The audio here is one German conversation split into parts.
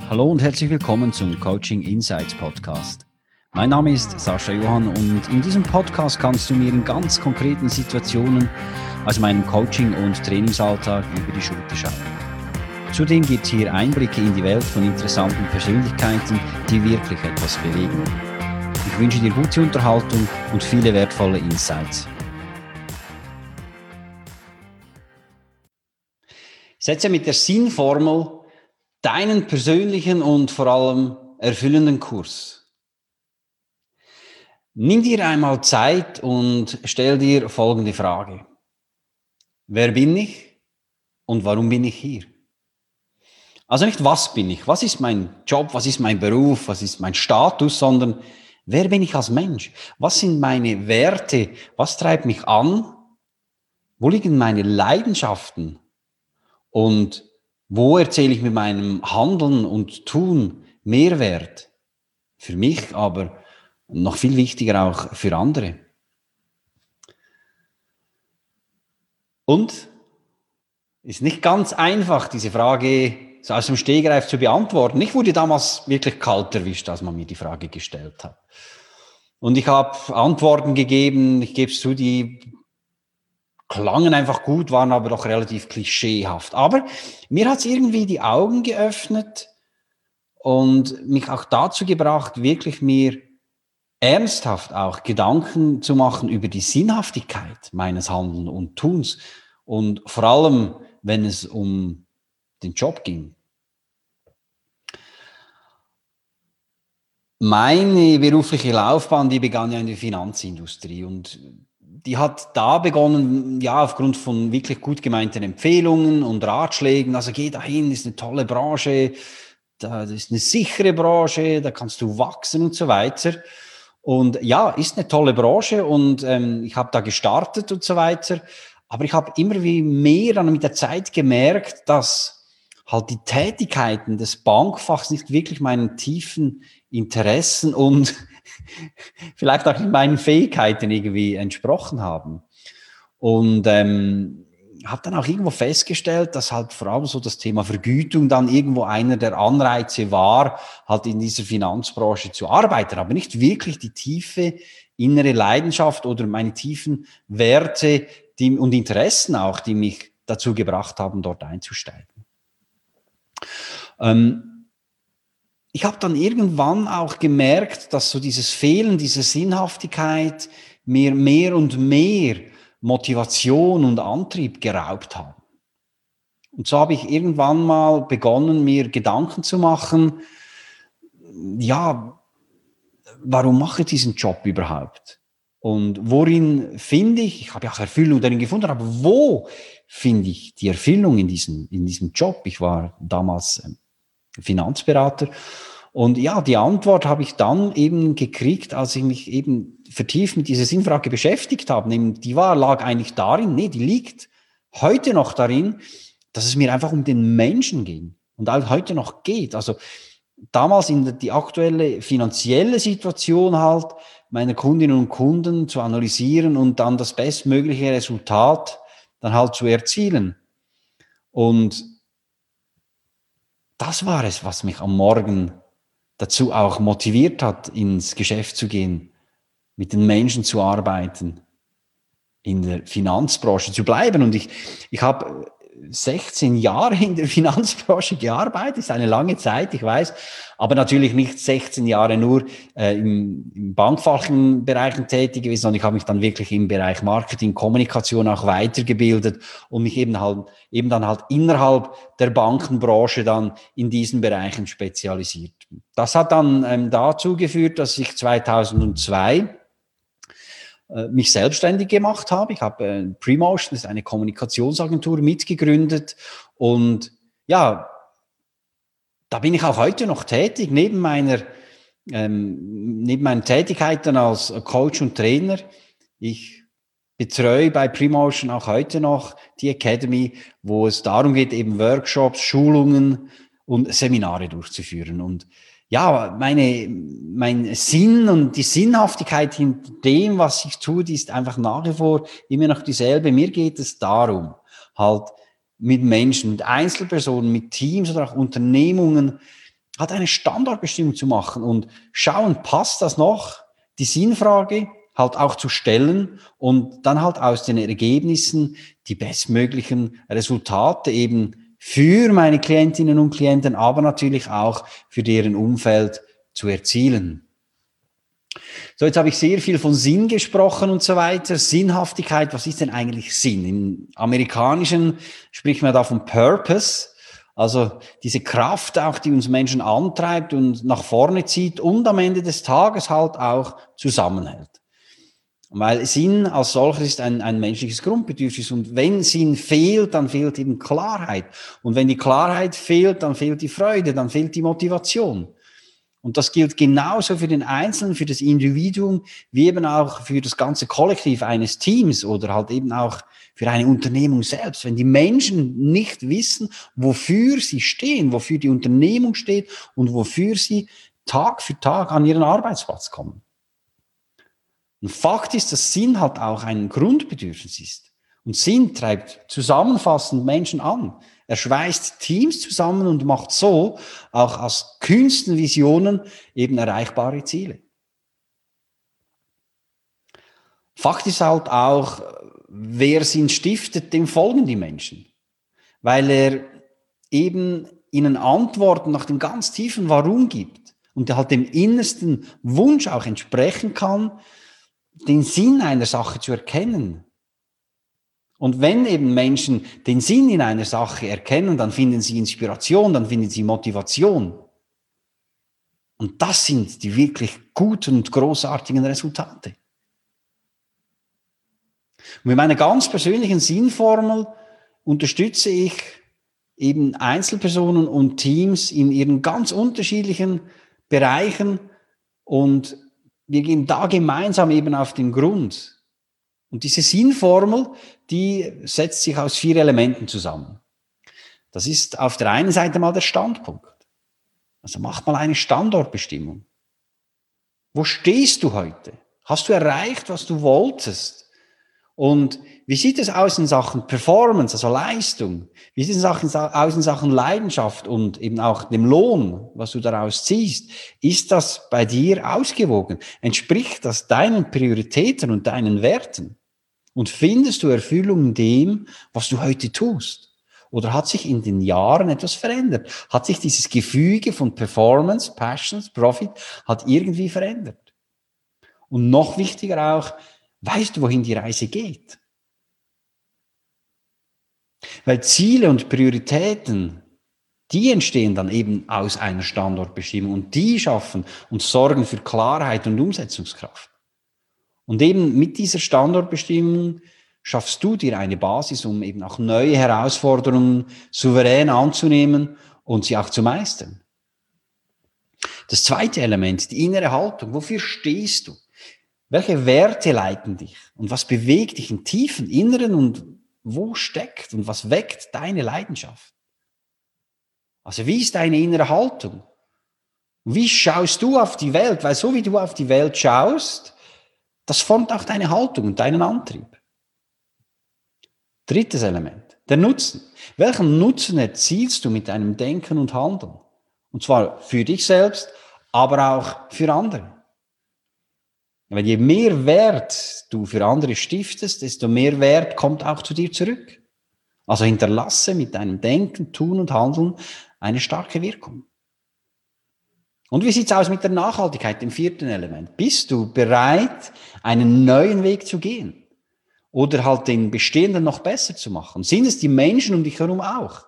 Hallo und herzlich willkommen zum Coaching Insights Podcast. Mein Name ist Sascha Johann und in diesem Podcast kannst du mir in ganz konkreten Situationen aus meinem Coaching- und Trainingsalltag über die Schulter schauen. Zudem gibt es hier Einblicke in die Welt von interessanten Persönlichkeiten, die wirklich etwas bewegen. Ich wünsche dir gute Unterhaltung und viele wertvolle Insights. Setze mit der Sinnformel deinen persönlichen und vor allem erfüllenden Kurs. Nimm dir einmal Zeit und stell dir folgende Frage. Wer bin ich und warum bin ich hier? Also nicht, was bin ich, was ist mein Job, was ist mein Beruf, was ist mein Status, sondern wer bin ich als Mensch? Was sind meine Werte? Was treibt mich an? Wo liegen meine Leidenschaften? Und wo erzähle ich mit meinem Handeln und Tun Mehrwert? Für mich, aber noch viel wichtiger auch für andere. Und ist nicht ganz einfach, diese Frage so aus dem Stegreif zu beantworten. Ich wurde damals wirklich kalt erwischt, als man mir die Frage gestellt hat. Und ich habe Antworten gegeben, ich gebe es zu, die klangen einfach gut, waren aber doch relativ klischeehaft. Aber mir hat es irgendwie die Augen geöffnet und mich auch dazu gebracht, wirklich mir ernsthaft auch Gedanken zu machen über die Sinnhaftigkeit meines Handelns und Tuns und vor allem, wenn es um den Job ging. Meine berufliche Laufbahn, die begann ja in der Finanzindustrie und die hat da begonnen, ja, aufgrund von wirklich gut gemeinten Empfehlungen und Ratschlägen. Also geh dahin, ist eine tolle Branche, das ist eine sichere Branche, da kannst du wachsen und so weiter. Und ja, ist eine tolle Branche und ich habe da gestartet und so weiter. Aber ich habe immer wie mehr dann mit der Zeit gemerkt, dass halt die Tätigkeiten des Bankfachs nicht wirklich meinen tiefen Interessen und vielleicht auch meinen Fähigkeiten irgendwie entsprochen haben. Und habe dann auch irgendwo festgestellt, dass halt vor allem so das Thema Vergütung dann irgendwo einer der Anreize war, halt in dieser Finanzbranche zu arbeiten, aber nicht wirklich die tiefe innere Leidenschaft oder meine tiefen Werte und Interessen auch, die mich dazu gebracht haben, dort einzusteigen. Ich habe dann irgendwann auch gemerkt, dass so dieses Fehlen, diese Sinnhaftigkeit mir mehr und mehr Motivation und Antrieb geraubt haben. Und so habe ich irgendwann mal begonnen, mir Gedanken zu machen, ja, warum mache ich diesen Job überhaupt? Und worin finde ich habe ja auch Erfüllung darin gefunden, aber wo finde ich die Erfüllung in diesem Job? Ich war damals Finanzberater. Und ja, die Antwort habe ich dann eben gekriegt, als ich mich eben vertieft mit dieser Sinnfrage beschäftigt habe. Lag eigentlich darin, die liegt heute noch darin, dass es mir einfach um den Menschen ging und auch heute noch geht. Also damals in die aktuelle finanzielle Situation halt, meine Kundinnen und Kunden zu analysieren und dann das bestmögliche Resultat dann halt zu erzielen. Und das war es, was mich am Morgen dazu auch motiviert hat, ins Geschäft zu gehen, mit den Menschen zu arbeiten, in der Finanzbranche zu bleiben. Und ich habe 16 Jahre in der Finanzbranche gearbeitet, ist eine lange Zeit, ich weiß, aber natürlich nicht 16 Jahre nur im bankfachlichen Bereichen tätig gewesen, sondern ich habe mich dann wirklich im Bereich Marketing, Kommunikation auch weitergebildet und mich eben dann halt innerhalb der Bankenbranche dann in diesen Bereichen spezialisiert. Das hat dann dazu geführt, dass ich 2002 mich selbstständig gemacht habe. Ich habe Premotion, das ist eine Kommunikationsagentur, mitgegründet und ja, da bin ich auch heute noch tätig, neben meinen Tätigkeiten als Coach und Trainer. Ich betreue bei Premotion auch heute noch die Academy, wo es darum geht, eben Workshops, Schulungen und Seminare durchzuführen. Und ja, mein Sinn und die Sinnhaftigkeit hinter dem, was ich tue, die ist einfach nach wie vor immer noch dieselbe. Mir geht es darum, halt mit Menschen, mit Einzelpersonen, mit Teams oder auch Unternehmungen halt eine Standortbestimmung zu machen und schauen, passt das noch? Die Sinnfrage halt auch zu stellen und dann halt aus den Ergebnissen die bestmöglichen Resultate eben für meine Klientinnen und Klienten, aber natürlich auch für deren Umfeld zu erzielen. So, jetzt habe ich sehr viel von Sinn gesprochen und so weiter. Sinnhaftigkeit, was ist denn eigentlich Sinn? Im Amerikanischen spricht man da von Purpose, also diese Kraft auch, die uns Menschen antreibt und nach vorne zieht und am Ende des Tages halt auch zusammenhält. Weil Sinn als solches ist ein menschliches Grundbedürfnis. Und wenn Sinn fehlt, dann fehlt eben Klarheit. Und wenn die Klarheit fehlt, dann fehlt die Freude, dann fehlt die Motivation. Und das gilt genauso für den Einzelnen, für das Individuum, wie eben auch für das ganze Kollektiv eines Teams oder halt eben auch für eine Unternehmung selbst. Wenn die Menschen nicht wissen, wofür sie stehen, wofür die Unternehmung steht und wofür sie Tag für Tag an ihren Arbeitsplatz kommen. Und Fakt ist, dass Sinn halt auch ein Grundbedürfnis ist. Und Sinn treibt zusammenfassend Menschen an. Er schweißt Teams zusammen und macht so auch aus kühnsten Visionen eben erreichbare Ziele. Fakt ist halt auch, wer Sinn stiftet, dem folgen die Menschen. Weil er eben ihnen Antworten nach dem ganz tiefen Warum gibt und der halt dem innersten Wunsch auch entsprechen kann, den Sinn einer Sache zu erkennen. Und wenn eben Menschen den Sinn in einer Sache erkennen, dann finden sie Inspiration, dann finden sie Motivation. Und das sind die wirklich guten und großartigen Resultate. Und mit meiner ganz persönlichen Sinnformel unterstütze ich eben Einzelpersonen und Teams in ihren ganz unterschiedlichen Bereichen und wir gehen da gemeinsam eben auf den Grund. Und diese Sinnformel, die setzt sich aus 4 Elementen zusammen. Das ist auf der einen Seite mal der Standpunkt. Also mach mal eine Standortbestimmung. Wo stehst du heute? Hast du erreicht, was du wolltest? Und wie sieht es aus in Sachen Performance, also Leistung? Wie sieht es aus in Sachen Leidenschaft und eben auch dem Lohn, was du daraus ziehst? Ist das bei dir ausgewogen? Entspricht das deinen Prioritäten und deinen Werten? Und findest du Erfüllung in dem, was du heute tust? Oder hat sich in den Jahren etwas verändert? Hat sich dieses Gefüge von Performance, Passions, Profit, hat irgendwie verändert? Und noch wichtiger auch, weißt du, wohin die Reise geht? Weil Ziele und Prioritäten, die entstehen dann eben aus einer Standortbestimmung und die schaffen und sorgen für Klarheit und Umsetzungskraft. Und eben mit dieser Standortbestimmung schaffst du dir eine Basis, um eben auch neue Herausforderungen souverän anzunehmen und sie auch zu meistern. Das zweite Element, die innere Haltung. Wofür stehst du? Welche Werte leiten dich? Und was bewegt dich im tiefen Inneren und wo steckt und was weckt deine Leidenschaft? Also wie ist deine innere Haltung? Wie schaust du auf die Welt? Weil so wie du auf die Welt schaust, das formt auch deine Haltung und deinen Antrieb. Drittes Element, der Nutzen. Welchen Nutzen erzielst du mit deinem Denken und Handeln? Und zwar für dich selbst, aber auch für andere. Weil je mehr Wert du für andere stiftest, desto mehr Wert kommt auch zu dir zurück. Also hinterlasse mit deinem Denken, Tun und Handeln eine starke Wirkung. Und wie sieht's aus mit der Nachhaltigkeit, dem 4. Element? Bist du bereit, einen neuen Weg zu gehen? Oder halt den bestehenden noch besser zu machen? Sind es die Menschen um dich herum auch?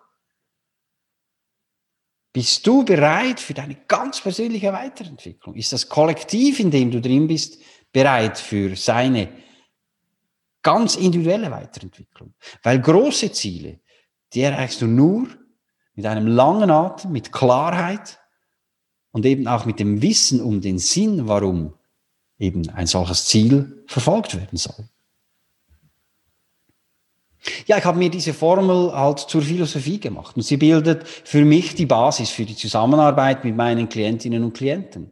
Bist du bereit für deine ganz persönliche Weiterentwicklung? Ist das Kollektiv, in dem du drin bist, bereit für seine ganz individuelle Weiterentwicklung? Weil große Ziele, die erreichst du nur mit einem langen Atem, mit Klarheit und eben auch mit dem Wissen um den Sinn, warum eben ein solches Ziel verfolgt werden soll. Ja, ich habe mir diese Formel halt zur Philosophie gemacht und sie bildet für mich die Basis für die Zusammenarbeit mit meinen Klientinnen und Klienten.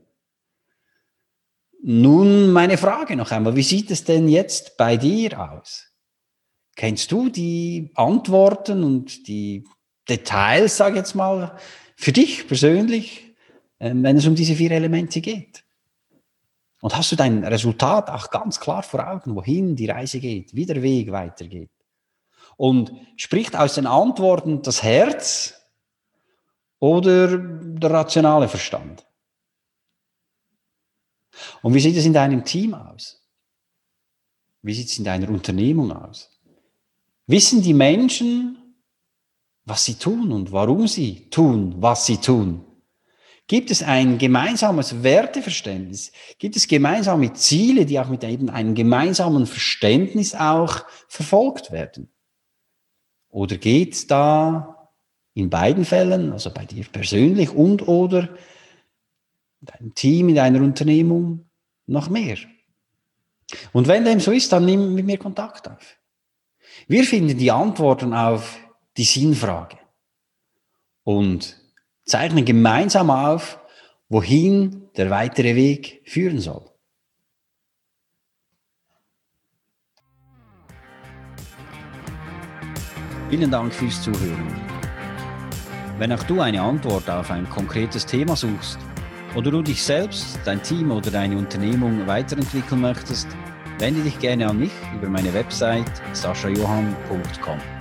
Nun meine Frage noch einmal, wie sieht es denn jetzt bei dir aus? Kennst du die Antworten und die Details, sage ich jetzt mal, für dich persönlich wenn es um diese 4 Elemente geht. Und hast du dein Resultat auch ganz klar vor Augen, wohin die Reise geht, wie der Weg weitergeht. Und spricht aus den Antworten das Herz oder der rationale Verstand? Und wie sieht es in deinem Team aus? Wie sieht es in deiner Unternehmung aus? Wissen die Menschen, was sie tun und warum sie tun, was sie tun? Gibt es ein gemeinsames Werteverständnis? Gibt es gemeinsame Ziele, die auch mit eben einem gemeinsamen Verständnis auch verfolgt werden? Oder geht es da in beiden Fällen, also bei dir persönlich und oder in deinem Team, in deiner Unternehmung, noch mehr? Und wenn dem so ist, dann nimm mit mir Kontakt auf. Wir finden die Antworten auf die Sinnfrage und zeichnen gemeinsam auf, wohin der weitere Weg führen soll. Vielen Dank fürs Zuhören. Wenn auch du eine Antwort auf ein konkretes Thema suchst oder du dich selbst, dein Team oder deine Unternehmung weiterentwickeln möchtest, wende dich gerne an mich über meine Website saschajohann.com.